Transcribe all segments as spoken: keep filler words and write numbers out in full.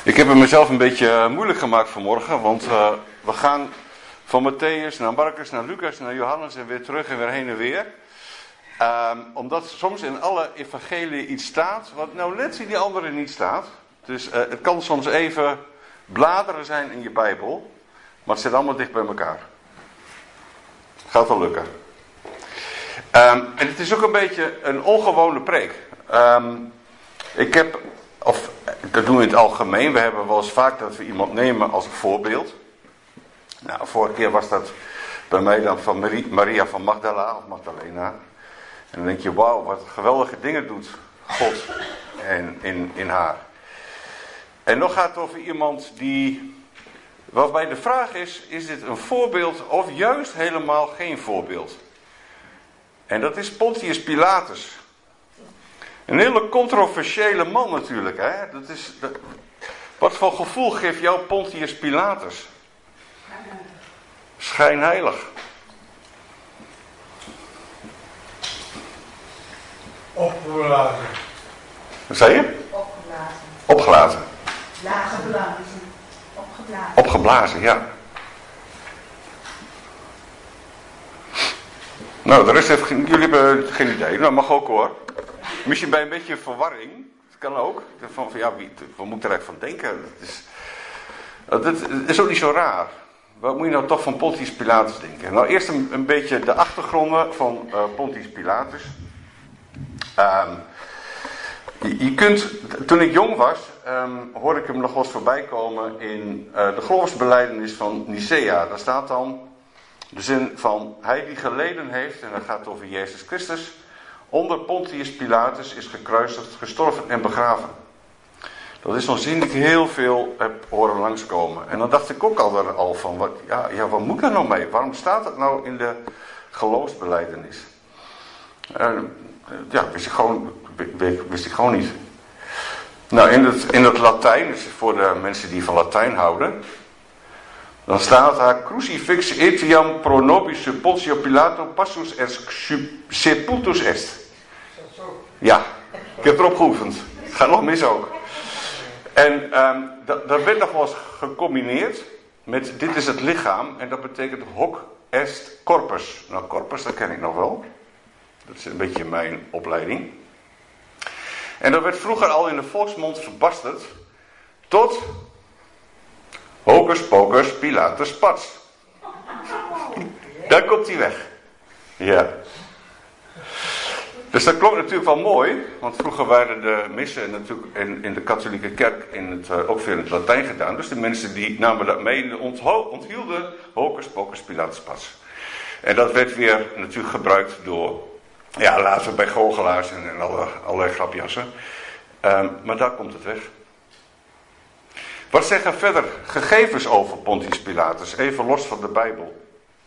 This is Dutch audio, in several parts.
Ik heb het mezelf een beetje moeilijk gemaakt vanmorgen, want uh, we gaan van Mattheüs naar Marcus, naar Lucas, naar Johannes en weer terug en weer heen en weer. Um, omdat soms in alle evangelieën iets staat wat nou net in die andere niet staat. Dus uh, het kan soms even bladeren zijn in je Bijbel, maar het zit allemaal dicht bij elkaar. Gaat wel lukken. Um, en het is ook een beetje een ongewone preek. Um, ik heb, of dat doen we in het algemeen, we hebben wel eens vaak dat we iemand nemen als een voorbeeld. Nou, vorige keer was dat bij mij dan van Marie, Maria van Magdala of Magdalena. En dan denk je, wauw, wat geweldige dingen doet God en in, in haar. En nog gaat het over iemand die, waarbij de vraag is, is dit een voorbeeld of juist helemaal geen voorbeeld? En dat is Pontius Pilatus. Een hele controversiële man natuurlijk, hè. Dat is, dat, wat voor gevoel geeft jou Pontius Pilatus? Schijnheilig. Opgeblazen. Wat zei je? Opgeblazen. Opgeblazen. Lageblazen. Opgeblazen. Opgeblazen, ja. Nou, de rest heeft geen, jullie hebben geen idee. Nou, mag ook hoor. Misschien bij een beetje verwarring. Dat kan ook. Van, van, ja, wie, wat moet ik er eigenlijk van denken? Dat is, dat is ook niet zo raar. Wat moet je nou toch van Pontius Pilatus denken? Nou, eerst een, een beetje de achtergronden van uh, Pontius Pilatus. Um, je, je kunt, toen ik jong was, um, hoorde ik hem nog wel eens voorbij komen in uh, de geloofsbelijdenis van Nicea. Daar staat dan de zin van, hij die geleden heeft, en dat gaat over Jezus Christus, onder Pontius Pilatus is gekruisigd, gestorven en begraven. Dat is zo'n zin die ik heel veel heb horen langskomen. En dan dacht ik ook al, er al van, wat, ja, ja, wat moet ik er nou mee? Waarom staat het nou in de geloofsbelijdenis? Uh, ja, wist ik, gewoon, wist ik gewoon niet. Nou, in het, in het Latijn, dus voor de mensen die van Latijn houden, dan staat daar, crucifix etiam pro nobis Pontio Pilato passus est sepultus est. Ja, ik heb erop geoefend. Het gaat nog mis ook. En um, dat, dat werd nog wel eens gecombineerd met dit is het lichaam en dat betekent hoc est corpus. Nou, corpus, dat ken ik nog wel. Dat is een beetje mijn opleiding. En dat werd vroeger al in de volksmond verbasterd tot hocus pocus Pilatus pats. Daar komt hij weg. Ja. Dus dat klonk natuurlijk wel mooi, want vroeger waren de missen natuurlijk in, in de katholieke kerk in het, uh, ook veel in het Latijn gedaan. Dus de mensen die namen dat mee en ontho- onthielden hocus pocus Pilatus pats. En dat werd weer natuurlijk gebruikt door, ja, later bij goochelaars en, en alle, allerlei grapjassen. Um, maar daar komt het weg. Wat zeggen verder gegevens over Pontius Pilatus, even los van de Bijbel?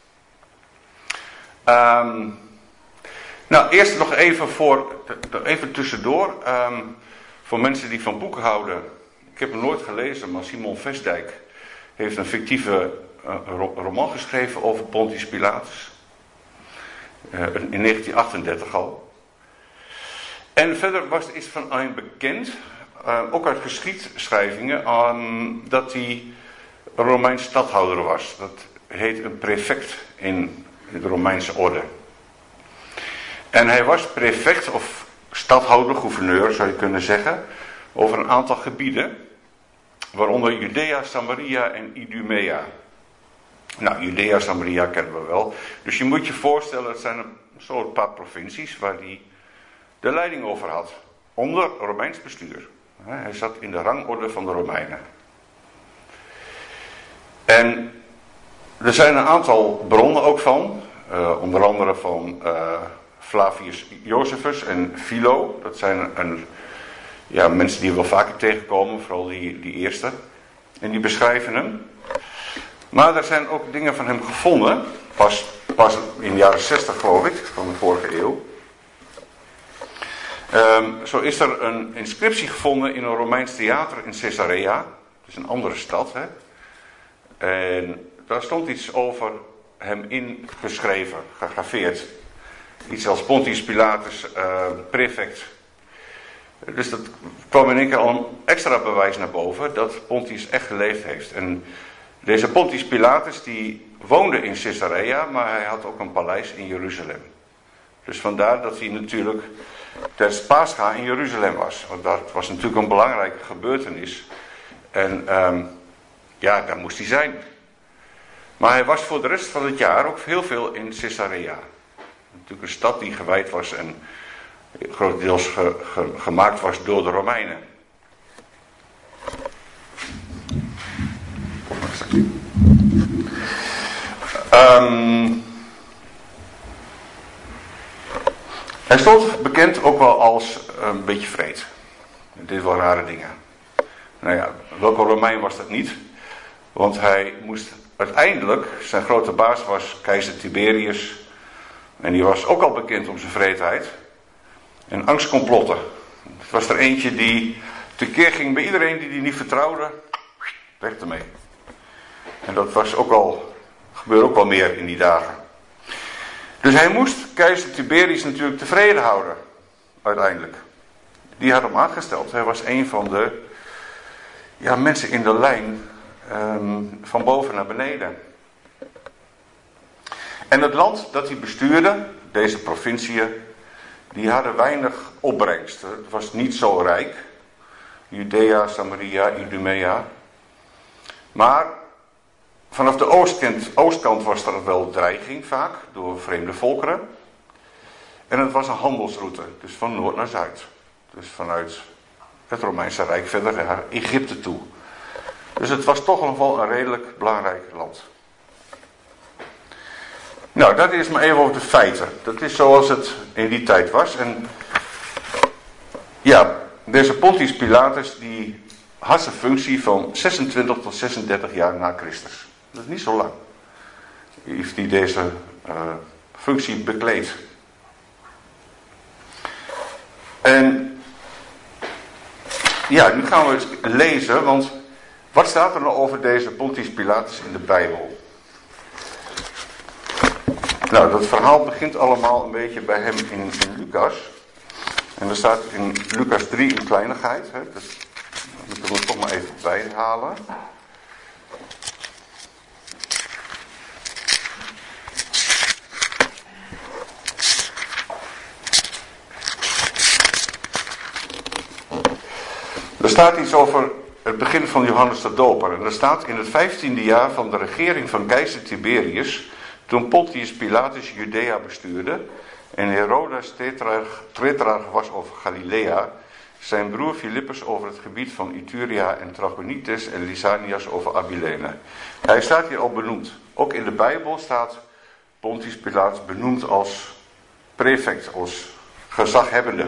Um, nou, eerst nog even voor, even tussendoor, um, voor mensen die van boeken houden. Ik heb hem nooit gelezen, maar Simon Vestdijk heeft een fictieve uh, roman geschreven over Pontius Pilatus. Uh, in negentien achtendertig al. En verder was is van een bekend, uh, ook uit geschiedschrijvingen, um, dat hij een Romeins stadhouder was. Dat heet een prefect in de Romeinse orde. En hij was prefect of stadhouder, gouverneur zou je kunnen zeggen, over een aantal gebieden, waaronder Judea, Samaria en Idumea. Nou, Judea, Samaria kennen we wel. Dus je moet je voorstellen, het zijn een soort paar provincies waar hij de leiding over had. Onder Romeins bestuur. Hij zat in de rangorde van de Romeinen. En er zijn een aantal bronnen ook van. Uh, onder andere van uh, Flavius Josephus en Philo. Dat zijn een, ja, mensen die we wel vaker tegenkomen. Vooral die, die eerste. En die beschrijven hem. Maar er zijn ook dingen van hem gevonden. Pas, pas in de jaren zestig geloof ik. Van de vorige eeuw. Um, zo is er een inscriptie gevonden in een Romeins theater in Caesarea. Dat is een andere stad. Hè? En daar stond iets over hem ingeschreven, gegraveerd. Iets als Pontius Pilatus, uh, prefect. Dus dat kwam in één keer al een extra bewijs naar boven dat Pontius echt geleefd heeft. En deze Pontius Pilatus die woonde in Caesarea, maar hij had ook een paleis in Jeruzalem. Dus vandaar dat hij natuurlijk tijdens Pascha in Jeruzalem was. Want dat was natuurlijk een belangrijke gebeurtenis. En um, ja, daar moest hij zijn. Maar hij was voor de rest van het jaar ook heel veel in Caesarea. Natuurlijk een stad die gewijd was en grotendeels ge, ge, gemaakt was door de Romeinen. Um, hij stond bekend ook wel als een beetje vreed. Dit is wel rare dingen. Nou ja, welke Romein was dat niet? Want hij moest uiteindelijk, zijn grote baas was keizer Tiberius. En die was ook al bekend om zijn vreedheid. En angstcomplotten. Het was er eentje die tekeer ging bij iedereen die die niet vertrouwde. Weg ermee. En dat was ook al, gebeurde ook wel meer in die dagen. Dus hij moest keizer Tiberius natuurlijk tevreden houden. Uiteindelijk. Die had hem aangesteld. Hij was een van de ja, mensen in de lijn um, van boven naar beneden. En het land dat hij bestuurde, deze provinciën, die hadden weinig opbrengst. Het was niet zo rijk. Judea, Samaria, Idumea. Maar vanaf de oostkant, oostkant was er wel dreiging vaak door vreemde volkeren. En het was een handelsroute, dus van noord naar zuid. Dus vanuit het Romeinse Rijk verder naar Egypte toe. Dus het was toch nog wel een redelijk belangrijk land. Nou, dat is maar even over de feiten. Dat is zoals het in die tijd was. En ja, deze Pontius Pilatus die had zijn functie van zesentwintig tot zesendertig jaar na Christus. Dat is niet zo lang. Heeft hij deze uh, functie bekleed. En ja, nu gaan we eens lezen, want wat staat er nou over deze Pontius Pilatus in de Bijbel? Nou, dat verhaal begint allemaal een beetje bij hem in, in Lucas. En er staat in Lucas drie een kleinigheid. Hè, dus dat moeten we er toch maar even bij halen. Er staat iets over het begin van Johannes de Doper. En er staat in het vijftiende jaar van de regering van keizer Tiberius, toen Pontius Pilatus Judea bestuurde en Herodes tetrarch was over Galilea, zijn broer Philippus over het gebied van Iturea en Trachonitis en Lysanias over Abilene. Hij staat hier al benoemd. Ook in de Bijbel staat Pontius Pilatus benoemd als prefect, als gezaghebbende.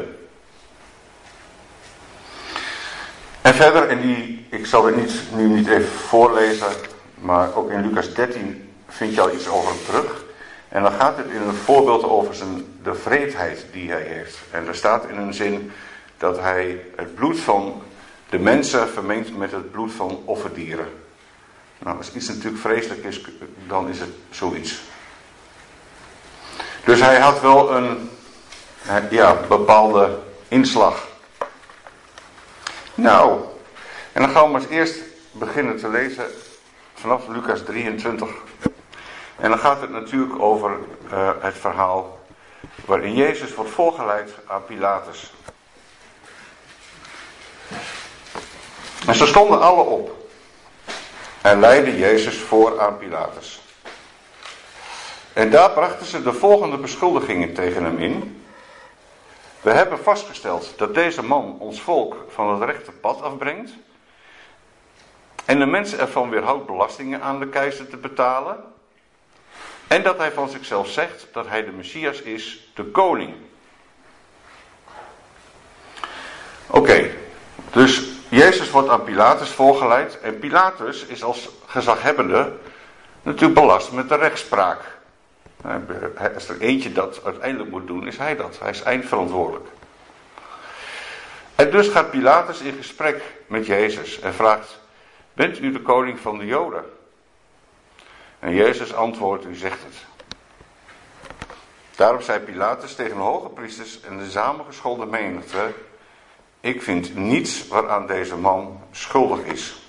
En verder, en die, ik zal het niet, nu niet even voorlezen, maar ook in Lucas dertien vind je al iets over hem terug. En dan gaat het in een voorbeeld over zijn, de vreedheid die hij heeft. En er staat in een zin dat hij het bloed van de mensen vermengt met het bloed van offerdieren. Nou, als iets natuurlijk vreselijk is, dan is het zoiets. Dus hij had wel een ja, bepaalde inslag. Nou, en dan gaan we maar eens eerst beginnen te lezen vanaf Lucas drieëntwintig. En dan gaat het natuurlijk over uh, het verhaal waarin Jezus wordt voorgeleid aan Pilatus. En ze stonden alle op en leidden Jezus voor aan Pilatus. En daar brachten ze de volgende beschuldigingen tegen hem in. We hebben vastgesteld dat deze man ons volk van het rechte pad afbrengt en de mensen ervan weerhoudt belastingen aan de keizer te betalen en dat hij van zichzelf zegt dat hij de Messias is, de koning. Oké, okay, dus Jezus wordt aan Pilatus voorgeleid en Pilatus is als gezaghebbende natuurlijk belast met de rechtspraak. Als er eentje dat uiteindelijk moet doen, is hij dat. Hij is eindverantwoordelijk. En dus gaat Pilatus in gesprek met Jezus en vraagt: bent u de koning van de Joden? En Jezus antwoordt: u zegt het. Daarop zei Pilatus tegen de hoge priesters en de samengeschoolde menigte: ik vind niets waaraan deze man schuldig is.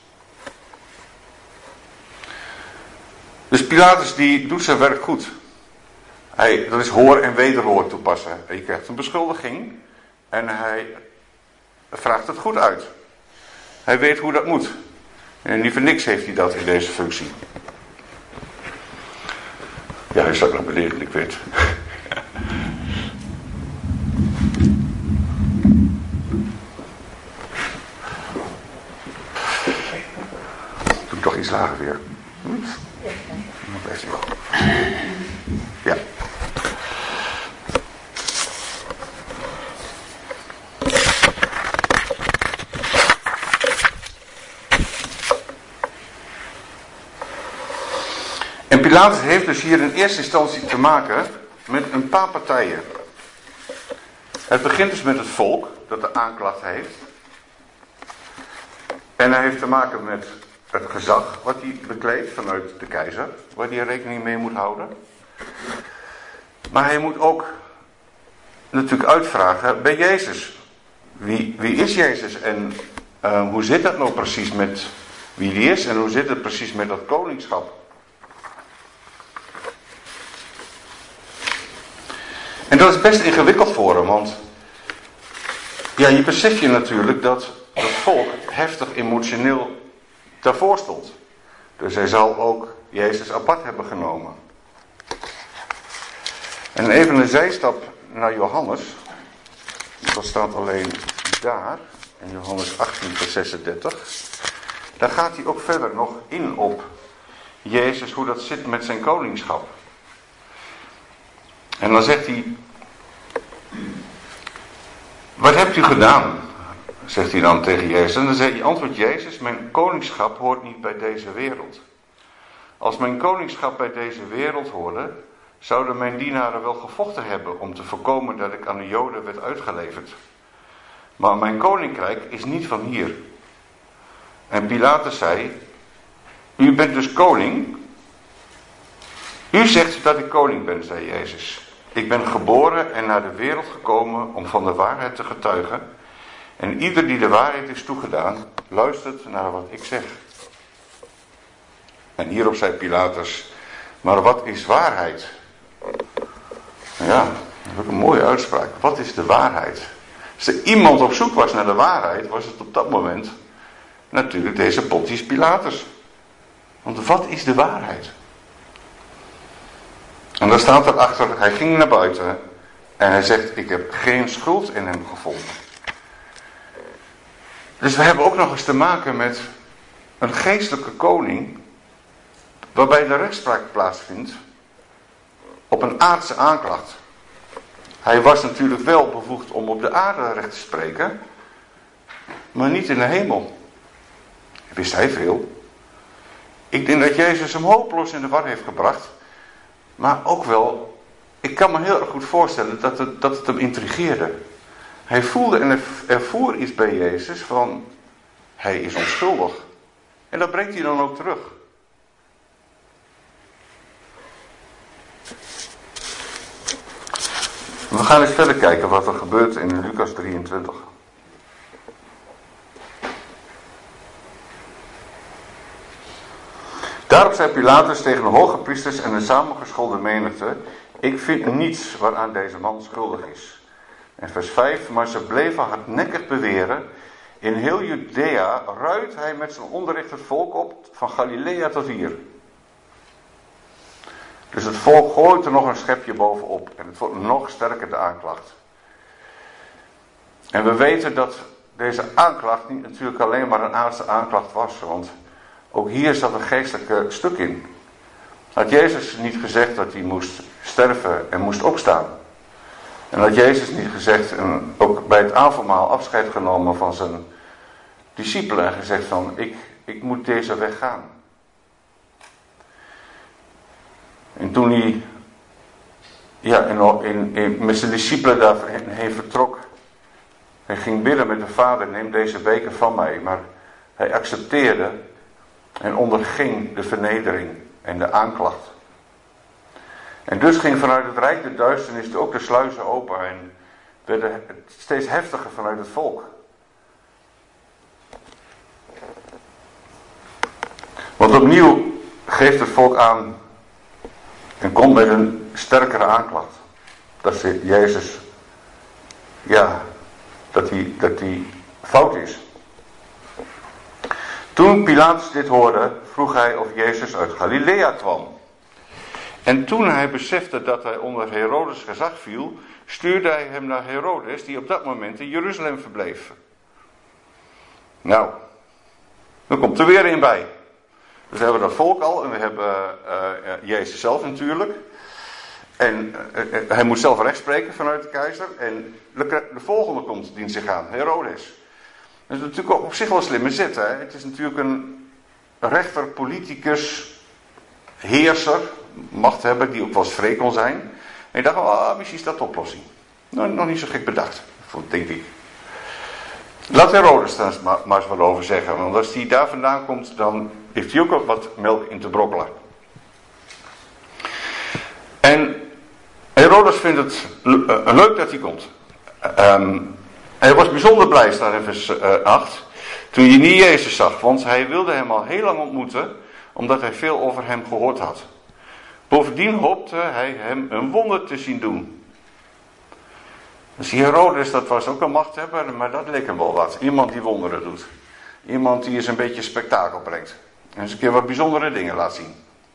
Dus Pilatus die doet zijn werk goed. Hij, dat is hoor en wederhoor toepassen. Je krijgt een beschuldiging en hij vraagt het goed uit. Hij weet hoe dat moet. En niet voor niks heeft hij dat in deze functie. Ja, hij staat naar beneden, ik weet. Doe toch iets lager weer. Hm? Ja. En Pilatus heeft dus hier in eerste instantie te maken met een paar partijen. Het begint dus met het volk dat de aanklacht heeft. En hij heeft te maken met het gezag wat hij bekleedt vanuit de keizer, waar hij rekening mee moet houden. Maar hij moet ook natuurlijk uitvragen bij Jezus. Wie, wie is Jezus en uh, hoe zit dat nou precies met wie die is en hoe zit het precies met dat koningschap? En dat is best ingewikkeld voor hem, want ja, je beseft je natuurlijk dat het volk heftig emotioneel daarvoor stond. Dus hij zal ook Jezus apart hebben genomen. En even een zijstap naar Johannes. Dat staat alleen daar, in Johannes achttien vers zesendertig. Daar gaat hij ook verder nog in op Jezus, hoe dat zit met zijn koningschap. En dan zegt hij: wat hebt u gedaan? Zegt hij dan tegen Jezus. En dan zegt hij, antwoordt Jezus: mijn koningschap hoort niet bij deze wereld. Als mijn koningschap bij deze wereld hoorde, zouden mijn dienaren wel gevochten hebben om te voorkomen dat ik aan de Joden werd uitgeleverd. Maar mijn koninkrijk is niet van hier. En Pilatus zei: u bent dus koning? U zegt dat ik koning ben, zei Jezus. Ik ben geboren en naar de wereld gekomen om van de waarheid te getuigen. En ieder die de waarheid is toegedaan, luistert naar wat ik zeg. En hierop zei Pilatus: maar wat is waarheid? Ja, dat is ook een mooie uitspraak. Wat is de waarheid? Als er iemand op zoek was naar de waarheid, was het op dat moment natuurlijk deze Pontius Pilatus. Want wat is de waarheid? En dan staat erachter, hij ging naar buiten en hij zegt: ik heb geen schuld in hem gevonden. Dus we hebben ook nog eens te maken met een geestelijke koning, waarbij de rechtspraak plaatsvindt op een aardse aanklacht. Hij was natuurlijk wel bevoegd om op de aarde recht te spreken, maar niet in de hemel. Wist hij veel. Ik denk dat Jezus hem hopeloos in de war heeft gebracht, maar ook wel, ik kan me heel erg goed voorstellen dat het, dat het hem intrigeerde. Hij voelde en ervoer iets bij Jezus van, hij is onschuldig. En dat brengt hij dan ook terug. We gaan eens verder kijken wat er gebeurt in Lucas drieëntwintig. Daarop zei Pilatus tegen de hoge priesters en de samengeschoolde menigte: ik vind niets waaraan deze man schuldig is. En vers vijf, maar ze bleven hardnekkig beweren: in heel Judea ruit hij met zijn onderricht het volk op, van Galilea tot hier. Dus het volk gooit er nog een schepje bovenop en het wordt nog sterker de aanklacht. En we weten dat deze aanklacht niet natuurlijk alleen maar een aardse aanklacht was, want ook hier zat een geestelijke stuk in. Had Jezus niet gezegd dat hij moest sterven en moest opstaan? En had Jezus niet gezegd, en ook bij het avondmaal afscheid genomen van zijn discipelen en gezegd van, ik, ik moet deze weg gaan. En toen hij ja, in, in, in, met zijn discipelen daarheen vertrok, hij ging bidden met de Vader: neem deze beker van mij. Maar hij accepteerde en onderging de vernedering en de aanklacht. En dus ging vanuit het rijk de duisternis ook de sluizen open en werden het steeds heftiger vanuit het volk. opnieuw geeft het volk aan en komt met een sterkere aanklacht. Dat ze Jezus, ja, dat hij, dat hij fout is. Toen Pilatus dit hoorde, vroeg hij of Jezus uit Galilea kwam. En toen hij besefte dat hij onder Herodes gezag viel, stuurde hij hem naar Herodes, die op dat moment in Jeruzalem verbleef. Nou, dan komt er weer een bij. Dus we hebben dat volk al en we hebben uh, Jezus zelf natuurlijk. En uh, uh, hij moet zelf recht spreken vanuit de keizer. En de, de volgende komt dient zich aan, Herodes. Dat is natuurlijk ook op zich wel een slimme zet. Hè? Het is natuurlijk een rechter, politicus, heerser, machthebber die ook wel eens vree kon zijn. En je dacht, ah, misschien is dat de oplossing. Nou, nog niet zo gek bedacht, denk ik. Laat Herodes daar maar, maar eens wat over zeggen. Want als hij daar vandaan komt, dan heeft hij ook wel wat melk in te brokkelen. En Herodes vindt het uh, leuk dat hij komt. Um, hij was bijzonder blij, staat in vers uh, acht. Toen hij niet Jezus zag. Want hij wilde hem al heel lang ontmoeten. Omdat hij veel over hem gehoord had. Bovendien hoopte hij hem een wonder te zien doen. Dus die Herodes, dat was ook een machthebber, maar dat leek hem wel wat. Iemand die wonderen doet. Iemand die eens een beetje spektakel brengt. En eens een keer wat bijzondere dingen laat zien.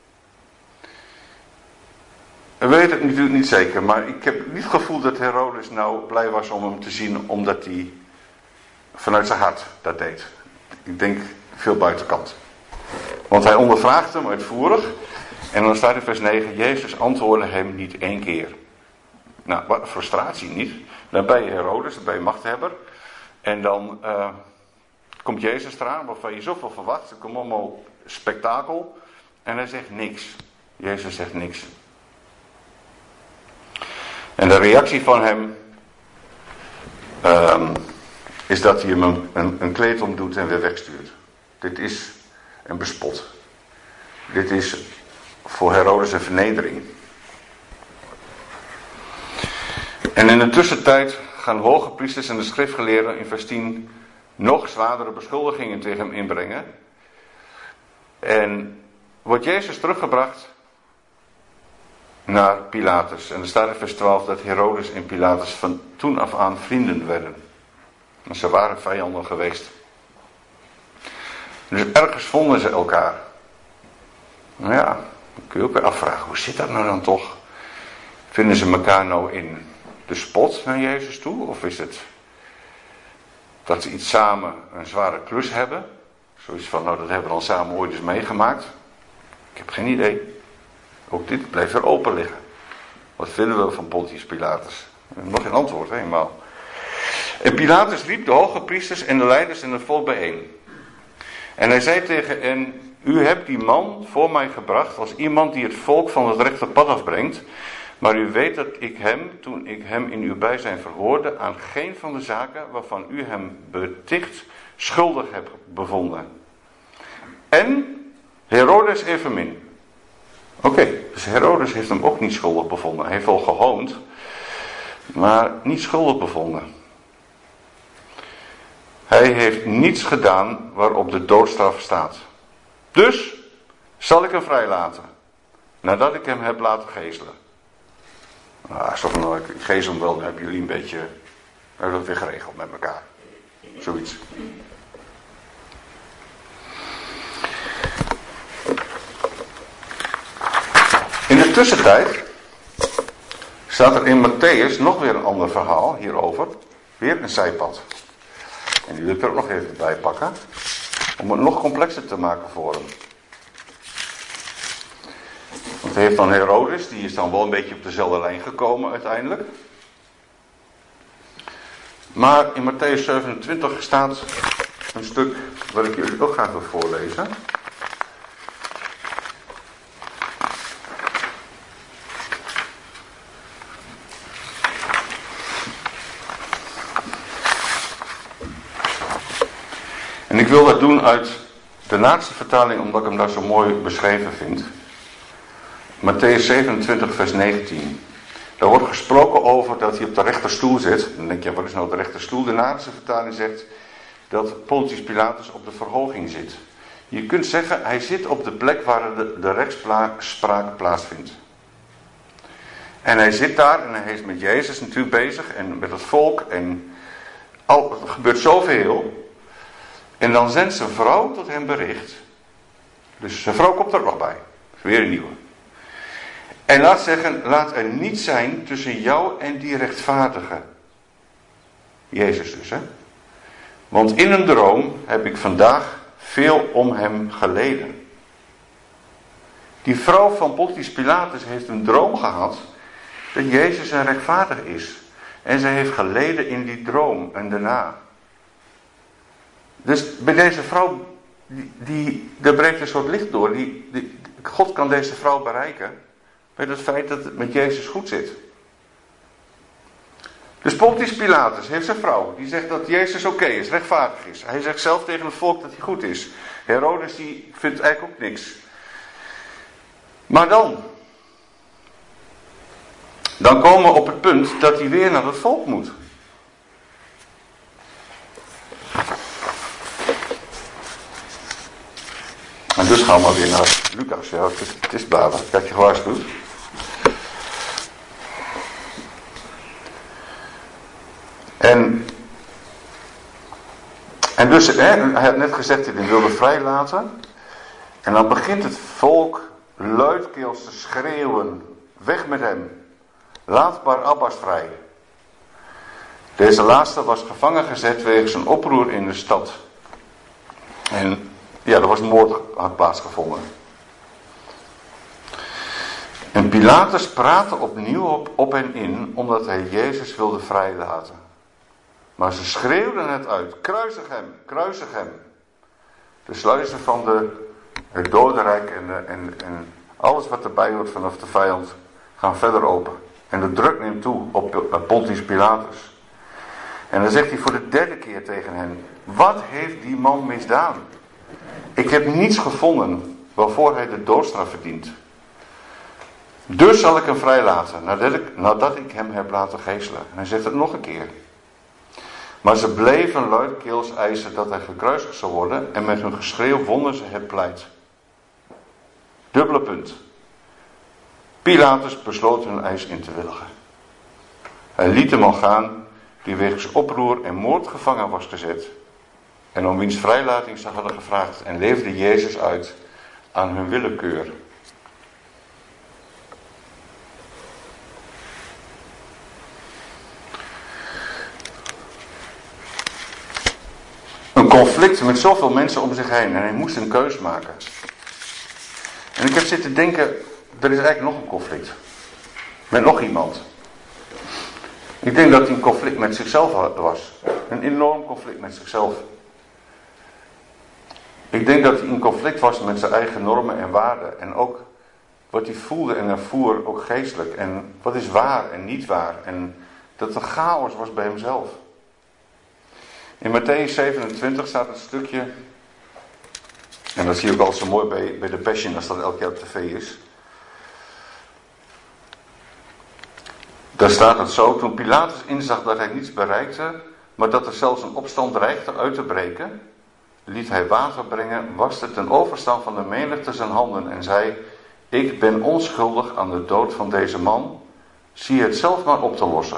Ik weet het natuurlijk niet zeker, maar ik heb niet het gevoel dat Herodes nou blij was om hem te zien, omdat hij vanuit zijn hart dat deed. Ik denk veel buitenkant. Want hij ondervraagt hem uitvoerig. En dan staat in vers negen, Jezus antwoordde hem niet één keer. Nou, wat frustratie niet. Dan ben je Herodes, dan ben je machthebber. En dan uh, komt Jezus eraan, waarvan je zoveel verwacht. Er komt allemaal spektakel. En hij zegt niks. Jezus zegt niks. En de reactie van hem um, is dat hij hem een, een, een kleed omdoet en weer wegstuurt. Dit is een bespot. Dit is voor Herodes een vernedering. En in de tussentijd gaan de hoge priesters en de schriftgeleerden in vers tien nog zwaardere beschuldigingen tegen hem inbrengen. En wordt Jezus teruggebracht naar Pilatus. En er staat in vers twaalf dat Herodes en Pilatus van toen af aan vrienden werden. En ze waren vijanden geweest. Dus ergens vonden ze elkaar. Nou ja, dan kun je ook weer afvragen, hoe zit dat nou dan toch? Vinden ze elkaar nou in de spot naar Jezus toe? Of is het dat ze iets samen een zware klus hebben? Zoiets van, nou dat hebben we dan samen ooit eens meegemaakt. Ik heb geen idee. Ook dit blijft er open liggen. Wat vinden we van Pontius Pilatus? Nog geen antwoord, helemaal. En Pilatus riep de hoge priesters en de leiders en het volk bijeen. En hij zei tegen hen, u hebt die man voor mij gebracht als iemand die het volk van het rechte pad afbrengt. Maar u weet dat ik hem, toen ik hem in uw bijzijn verhoorde, aan geen van de zaken waarvan u hem beticht schuldig hebt bevonden. En Herodes evenmin. Oké, okay, dus Herodes heeft hem ook niet schuldig bevonden. Hij heeft wel gehoond, maar niet schuldig bevonden. Hij heeft niets gedaan waarop de doodstraf staat. Dus zal ik hem vrijlaten, nadat ik hem heb laten gezelen. Nou, zo van, ik gezel hem wel, dan hebben jullie een beetje, hebben dat weer geregeld met elkaar. Zoiets. In de tussentijd staat er in Matthäus nog weer een ander verhaal hierover. Weer een zijpad. En die wil ik er ook nog even bij pakken. Om het nog complexer te maken voor hem. Want hij heeft dan Herodes, die is dan wel een beetje op dezelfde lijn gekomen uiteindelijk. Maar in Matthäus zevenentwintig staat een stuk wat ik jullie ook graag wil voorlezen. En ik wil dat doen uit de laatste vertaling, omdat ik hem daar zo mooi beschreven vind. Matthäus zevenentwintig vers negentien. Daar wordt gesproken over dat hij op de rechterstoel zit. Dan denk je, wat is nou de rechterstoel? De laatste vertaling zegt dat Pontius Pilatus op de verhoging zit. Je kunt zeggen, hij zit op de plek waar de, de rechtspraak plaatsvindt. En hij zit daar en hij is met Jezus natuurlijk bezig en met het volk. En al, er gebeurt zoveel. En dan zendt zijn vrouw tot hem bericht. Dus zijn vrouw komt er nog bij. Weer een nieuwe. En laat zeggen, laat er niet zijn tussen jou en die rechtvaardige. Jezus dus, hè. Want in een droom heb ik vandaag veel om hem geleden. Die vrouw van Pontius Pilatus heeft een droom gehad dat Jezus een rechtvaardig is. En ze heeft geleden in die droom en daarna. Dus bij deze vrouw, die, die, er breekt een soort licht door. Die, die, God kan deze vrouw bereiken met het feit dat het met Jezus goed zit. Dus Pontius Pilatus heeft zijn vrouw, die zegt dat Jezus oké is, rechtvaardig is. Hij zegt zelf tegen het volk dat hij goed is. Herodes die vindt eigenlijk ook niks. Maar dan, dan komen we op het punt dat hij weer naar het volk moet. En dus gaan we maar weer naar Lucas. Ja, het is, het is balen, ik had je gewaarschuwd. En, en dus, hè, hij had net gezegd dat hij wilde vrijlaten. En dan begint het volk luidkeels te schreeuwen. Weg met hem. Laat Barabbas vrij. Deze laatste was gevangen gezet wegens een oproer in de stad. En ja, er was een moord had plaatsgevonden. En Pilatus praatte opnieuw op, op hen in, omdat hij Jezus wilde vrijlaten. Maar ze schreeuwden het uit. Kruisig hem, kruisig hem. De sluizen van de, het dodenrijk en, de, en, en alles wat erbij hoort vanaf de vijand gaan verder open. En de druk neemt toe op Pontius Pilatus. En dan zegt hij voor de derde keer tegen hen. Wat heeft die man misdaan? Ik heb niets gevonden waarvoor hij de doodstraf verdient. Dus zal ik hem vrijlaten nadat ik, nadat ik hem heb laten geeselen. En hij zegt het nog een keer. Maar ze bleven luidkeels eisen dat hij gekruisigd zou worden en met hun geschreeuw wonnen ze het pleit. Dubbele punt. Pilatus besloot hun eis in te willigen. Hij liet de man gaan die wegens oproer en moord gevangen was gezet en om wiens vrijlating ze hadden gevraagd en leefde Jezus uit aan hun willekeur. Een conflict met zoveel mensen om zich heen en hij moest een keus maken. En ik heb zitten denken, er is eigenlijk nog een conflict. Met nog iemand. Ik denk dat hij een conflict met zichzelf was. Een enorm conflict met zichzelf. Ik denk dat hij in conflict was met zijn eigen normen en waarden. En ook wat hij voelde en ervoer, ook geestelijk. En wat is waar en niet waar. En dat er chaos was bij hemzelf. In Mattheüs zevenentwintig staat het stukje. En dat zie je ook altijd zo mooi bij, bij de Passion als dat elk jaar op tv is. Daar staat het zo. Toen Pilatus inzag dat hij niets bereikte, maar dat er zelfs een opstand dreigde uit te breken, liet hij water brengen, waste ten overstaan van de menigte zijn handen en zei: ik ben onschuldig aan de dood van deze man, zie het zelf maar op te lossen.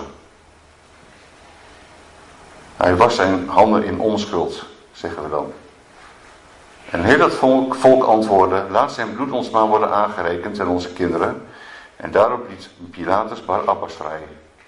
Hij was zijn handen in onschuld, zeggen we dan. En heel het volk, volk antwoordde: laat zijn bloed ons maar worden aangerekend en onze kinderen. En daarop liet Pilatus Barabbas vrij.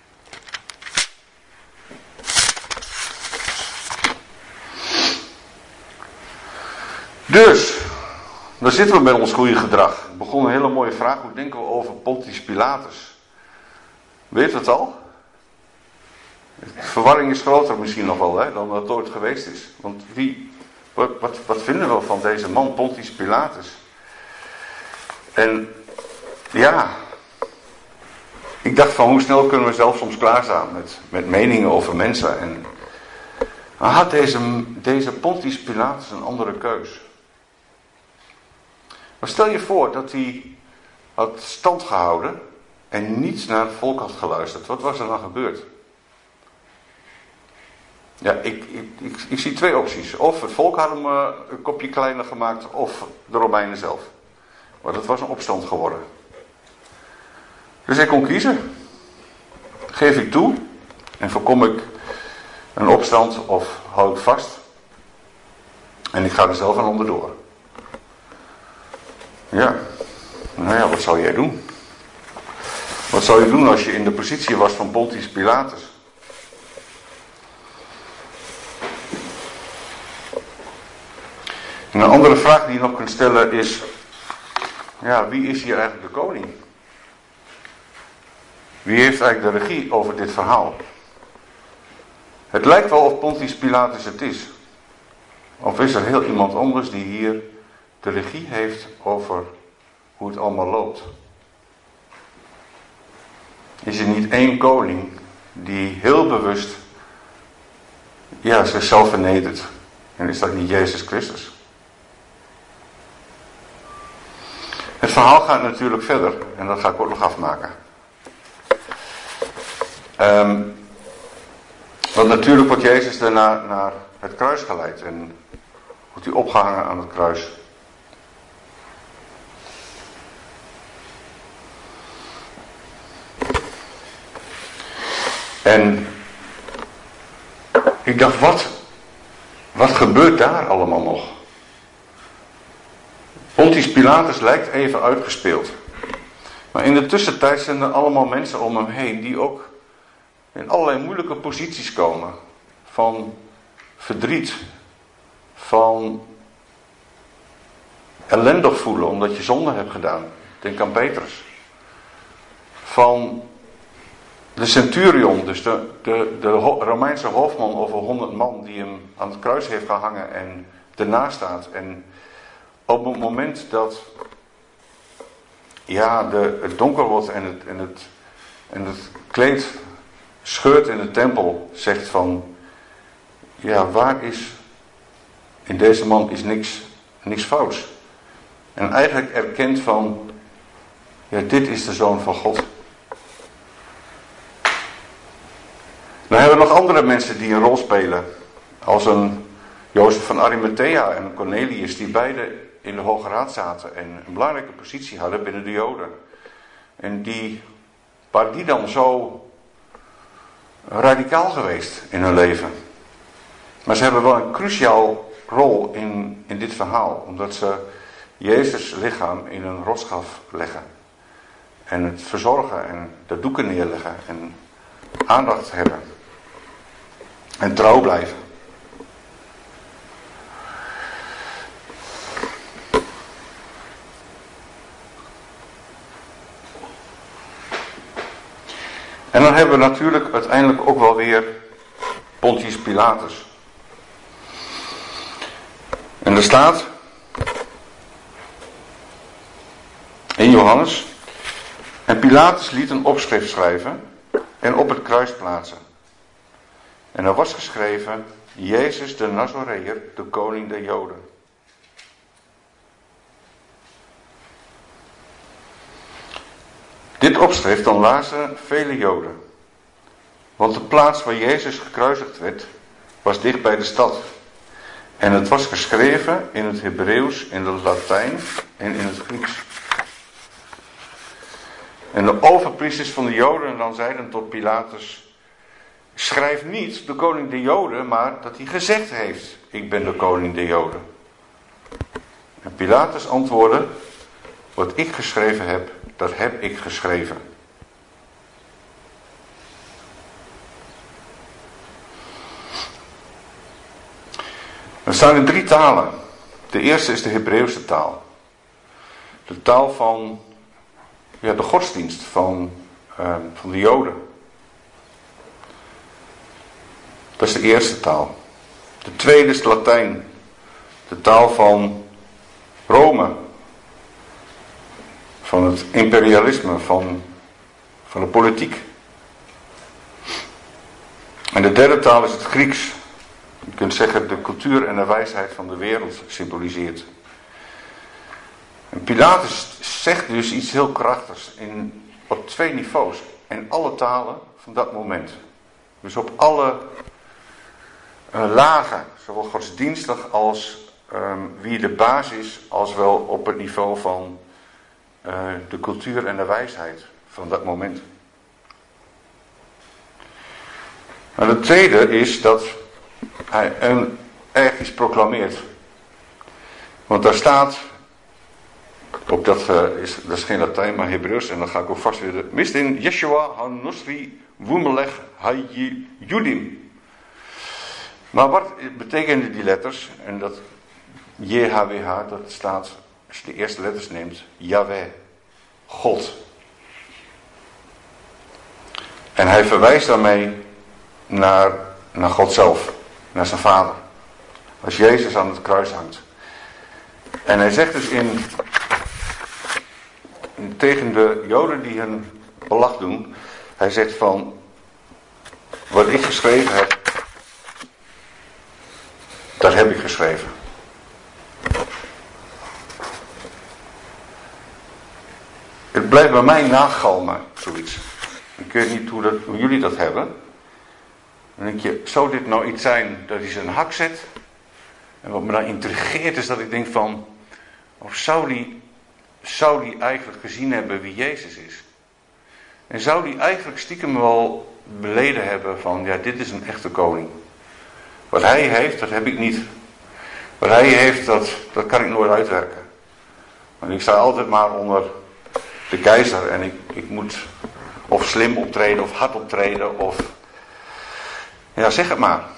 Dus, daar zitten we met ons goede gedrag. Het begon een hele mooie vraag. Hoe denken we over Pontius Pilatus? Weet je het al? De verwarring is groter misschien nog wel, hè, dan dat het ooit geweest is. Want wie, wat, wat, wat vinden we van deze man, Pontius Pilatus? En ja, ik dacht van hoe snel kunnen we zelf soms klaarstaan met, met meningen over mensen. En dan had deze, deze Pontius Pilatus een andere keus. Maar stel je voor dat hij had stand gehouden en niets naar het volk had geluisterd. Wat was er dan gebeurd? Ja, ik, ik, ik, ik zie twee opties. Of het volk had hem uh, een kopje kleiner gemaakt, of de Romeinen zelf. Maar dat was een opstand geworden. Dus ik kon kiezen. Geef ik toe en voorkom ik een opstand of hou ik vast. En ik ga er zelf aan onderdoor. Ja, nou ja, wat zou jij doen? Wat zou je doen als je in de positie was van Pontius Pilatus? En een andere vraag die je nog kunt stellen is, ja, wie is hier eigenlijk de koning? Wie heeft eigenlijk de regie over dit verhaal? Het lijkt wel of Pontius Pilatus het is. Of is er heel iemand anders die hier de regie heeft over hoe het allemaal loopt? Is er niet één koning die heel bewust ja, zichzelf vernedert? En is dat niet Jezus Christus? Het verhaal gaat natuurlijk verder. En dat ga ik ook nog afmaken. Um, want natuurlijk wordt Jezus daarna naar het kruis geleid. En wordt hij opgehangen aan het kruis. En ik dacht, wat, wat gebeurt daar allemaal nog? Pontius Pilatus lijkt even uitgespeeld. Maar in de tussentijd zijn er allemaal mensen om hem heen die ook in allerlei moeilijke posities komen. Van verdriet. Van ellendig voelen omdat je zonde hebt gedaan. Denk aan Petrus. Van de centurion, dus de, de, de Romeinse hoofdman over honderd man die hem aan het kruis heeft gehangen en ernaast staat. En op het moment dat ja, de, het donker wordt en het, en, het, en het kleed scheurt in de tempel, zegt van, ja, waar is, in deze man is niks, niks fouts. En eigenlijk erkent van, ja, dit is de Zoon van God. Dan hebben we nog andere mensen die een rol spelen. Als een Jozef van Arimathea en Cornelius, die beide in de Hoge Raad zaten en een belangrijke positie hadden binnen de Joden. En die, waren die dan zo radicaal geweest in hun leven? Maar ze hebben wel een cruciaal rol in, in dit verhaal, omdat ze Jezus' lichaam in een rotsgraf leggen. En het verzorgen en de doeken neerleggen en aandacht hebben. En trouw blijven. En dan hebben we natuurlijk uiteindelijk ook wel weer Pontius Pilatus. En er staat in Johannes: en Pilatus liet een opschrift schrijven en op het kruis plaatsen. En er was geschreven: Jezus de Nazoreër, de koning der Joden. Dit opschrift dan lazen vele Joden. Want de plaats waar Jezus gekruisigd werd, was dicht bij de stad. En het was geschreven in het Hebreeuws, in het Latijn en in het Grieks. En de overpriesters van de Joden dan zeiden tot Pilatus: schrijf niet de koning der Joden, maar dat hij gezegd heeft: ik ben de koning der Joden. En Pilatus antwoordde: wat ik geschreven heb, dat heb ik geschreven. Er staan in drie talen. De eerste is de Hebreeuwse taal. De taal van ja, de godsdienst van, uh, van de Joden. Dat is de eerste taal. De tweede is Latijn. De taal van Rome. Van het imperialisme, van, van de politiek. En de derde taal is het Grieks. Je kunt zeggen de cultuur en de wijsheid van de wereld symboliseert. En Pilatus zegt dus iets heel krachtigs in, op twee niveaus. In alle talen van dat moment. Dus op alle uh, lagen, zowel godsdienstig als um, wie de baas is, als wel op het niveau van uh, de cultuur en de wijsheid van dat moment. En het tweede is dat hij een, erg iets proclameert. Want daar staat, ook dat, uh, is, dat is geen Latijn, maar Hebreeuws, en dan ga ik ook vast weer de mist in. Yeshua ha-nosri wumelech ha-judim. Maar wat betekenen die letters? En dat J H W H, dat staat, als je de eerste letters neemt, Yahweh, God. En hij verwijst daarmee naar, naar God zelf, naar zijn vader. Als Jezus aan het kruis hangt. En hij zegt dus in, tegen de Joden die hun belach doen, hij zegt van, wat ik geschreven heb, dat heb ik geschreven. Het blijft bij mij nagalmen, zoiets. Ik weet niet hoe, dat, hoe jullie dat hebben. Dan denk je, zou dit nou iets zijn dat hij zijn hak zet? En wat me dan intrigeert is dat ik denk van, of zou die, zou die eigenlijk gezien hebben wie Jezus is? En zou die eigenlijk stiekem wel beleden hebben van, ja, dit is een echte koning. Wat hij heeft, dat heb ik niet. Wat hij heeft, dat, dat kan ik nooit uitwerken. Want ik sta altijd maar onder de keizer en ik, ik moet of slim optreden of hard optreden of, ja, zeg het maar.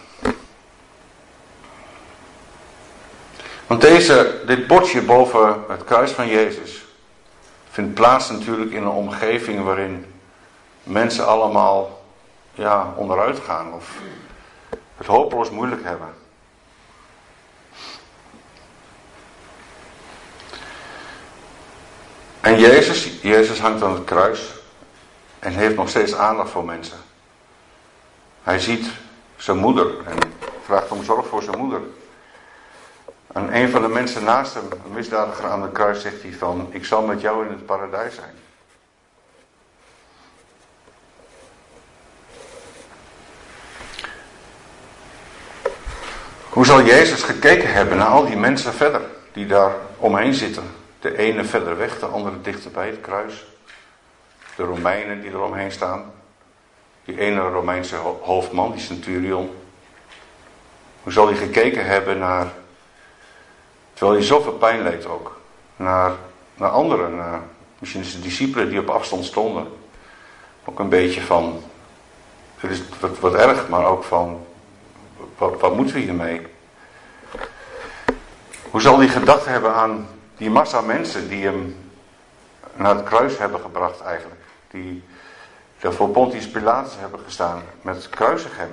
Want deze, dit bordje boven het kruis van Jezus vindt plaats natuurlijk in een omgeving waarin mensen allemaal, ja, onderuit gaan of het hopeloos moeilijk hebben. En Jezus, Jezus hangt aan het kruis en heeft nog steeds aandacht voor mensen. Hij ziet zijn moeder en vraagt om zorg voor zijn moeder. En een van de mensen naast hem, een misdadiger aan het kruis, zegt hij van, ik zal met jou in het paradijs zijn. Hoe zal Jezus gekeken hebben naar al die mensen verder, die daar omheen zitten? De ene verder weg, de andere dichter bij het kruis. De Romeinen die er omheen staan. Die ene Romeinse hoofdman, die centurion. Hoe zal hij gekeken hebben naar, terwijl hij zoveel pijn leed ook, naar, naar anderen, naar misschien de discipelen die op afstand stonden. Ook een beetje van, het is wat, wat erg, maar ook van, wat, wat moeten we hiermee? Hoe zal hij gedacht hebben aan die massa mensen die hem naar het kruis hebben gebracht eigenlijk. Die er voor Pontius Pilatus hebben gestaan met kruisig hem.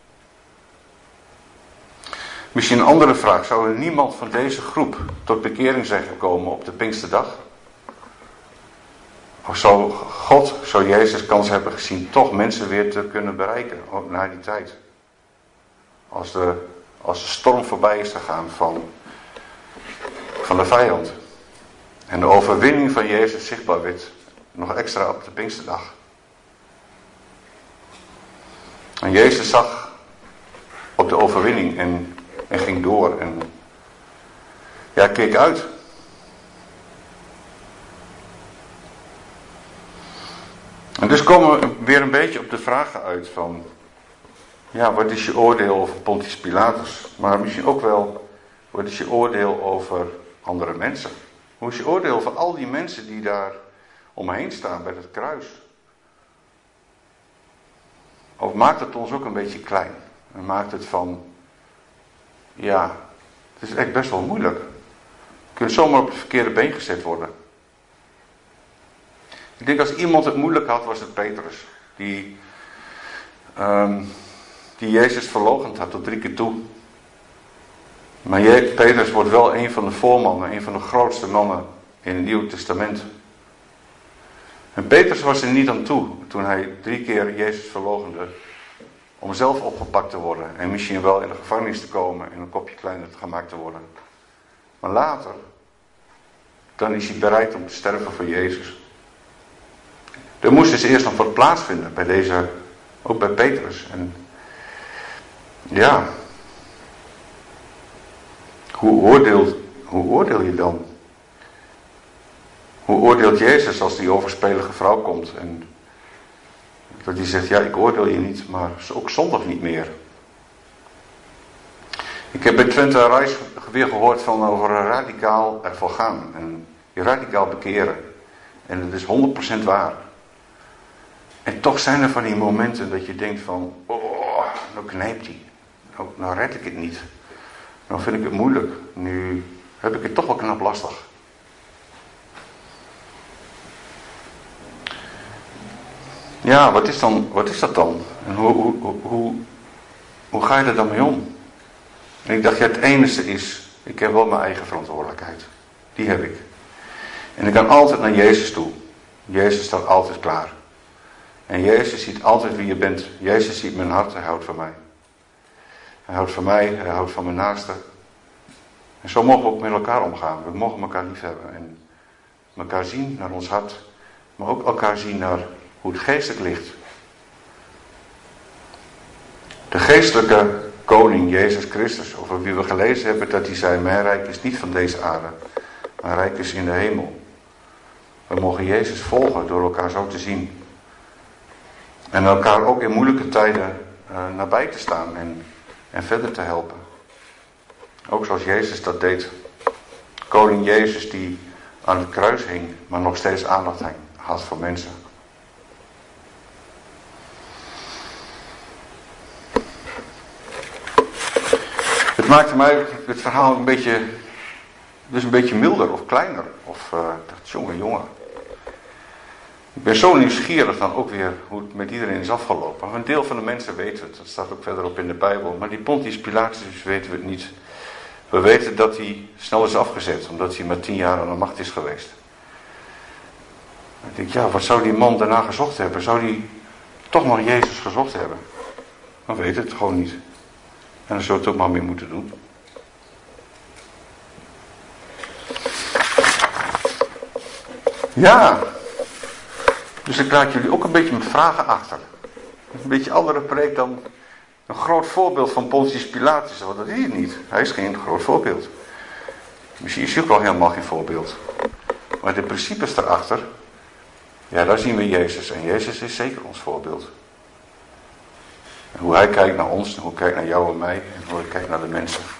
Misschien een andere vraag. Zou er niemand van deze groep tot bekering zijn gekomen op de Pinksterdag? Of zou God, zou Jezus kans hebben gezien toch mensen weer te kunnen bereiken, ook na die tijd? Als de, als de storm voorbij is gegaan van, van de vijand. En de overwinning van Jezus zichtbaar werd nog extra op de Pinksterdag. En Jezus zag op de overwinning en, en ging door en ja, keek uit. En dus komen we weer een beetje op de vragen uit van, ja, wat is je oordeel over Pontius Pilatus? Maar misschien ook wel, wat is je oordeel over andere mensen? Hoe is je oordeel over al die mensen die daar omheen staan bij het kruis? Of maakt het ons ook een beetje klein? En maakt het van, ja, het is echt best wel moeilijk. Je kunt zomaar op het verkeerde been gezet worden. Ik denk als iemand het moeilijk had, was het Petrus. Die, um, die Jezus verloochend had tot drie keer toe. Maar Je- Petrus wordt wel een van de voormannen, een van de grootste mannen in het Nieuwe Testament. En Petrus was er niet aan toe toen hij drie keer Jezus verloochende om zelf opgepakt te worden. En misschien wel in de gevangenis te komen en een kopje kleiner gemaakt te worden. Maar later, dan is hij bereid om te sterven voor Jezus. Er moest dus eerst nog wat plaatsvinden bij deze, ook bij Petrus. En ja, Hoe oordeelt, hoe oordeel je dan? Hoe oordeelt Jezus als die overspelige vrouw komt en dat hij zegt, ja, ik oordeel je niet, maar ook zondig niet meer. Ik heb bij Twente Reis weer gehoord van over radicaal ervoor gaan en je radicaal bekeren. En het is honderd procent waar. En toch zijn er van die momenten dat je denkt van, oh, nou knijpt hij. Nou, nou red ik het niet. Nou vind ik het moeilijk. Nu heb ik het toch wel knap lastig. Ja, wat is, dan, wat is dat dan? En hoe, hoe, hoe, hoe ga je er dan mee om? En ik dacht, ja, het enige is, ik heb wel mijn eigen verantwoordelijkheid. Die heb ik. En ik kan altijd naar Jezus toe. Jezus staat altijd klaar. En Jezus ziet altijd wie je bent. Jezus ziet mijn hart, hij houdt van mij. Hij houdt van mij, hij houdt van mijn naaste. En zo mogen we ook met elkaar omgaan. We mogen elkaar lief hebben. En elkaar zien naar ons hart. Maar ook elkaar zien naar hoe het geestelijk ligt. De geestelijke koning Jezus Christus, over wie we gelezen hebben dat hij zei, mijn rijk is niet van deze aarde. Mijn rijk is in de hemel. We mogen Jezus volgen door elkaar zo te zien. En elkaar ook in moeilijke tijden uh, nabij te staan en, en verder te helpen. Ook zoals Jezus dat deed. Koning Jezus die aan het kruis hing, maar nog steeds aandacht had voor mensen. Het maakte mij het verhaal een beetje, dus een beetje milder of kleiner. Of uh, ik dacht, jongen, jongen. Ik ben zo nieuwsgierig dan ook weer hoe het met iedereen is afgelopen. Een deel van de mensen weten het, dat staat ook verderop in de Bijbel. Maar die Pontius Pilatus weten we het niet. We weten dat hij snel is afgezet, omdat hij maar tien jaar aan de macht is geweest. Ik denk, ja, wat zou die man daarna gezocht hebben? Zou die toch nog Jezus gezocht hebben? We weten het gewoon niet. En dan zou het ook maar mee moeten doen. Ja. Dus ik laat jullie ook een beetje met vragen achter. Een beetje andere preek dan een groot voorbeeld van Pontius Pilatus. Want dat is hij niet. Hij is geen groot voorbeeld. Misschien is hij ook wel helemaal geen voorbeeld. Maar de principes erachter, ja, daar zien we Jezus. En Jezus is zeker ons voorbeeld. En hoe hij kijkt naar ons, en hoe hij kijkt naar jou en mij, en hoe hij kijkt naar de mensen.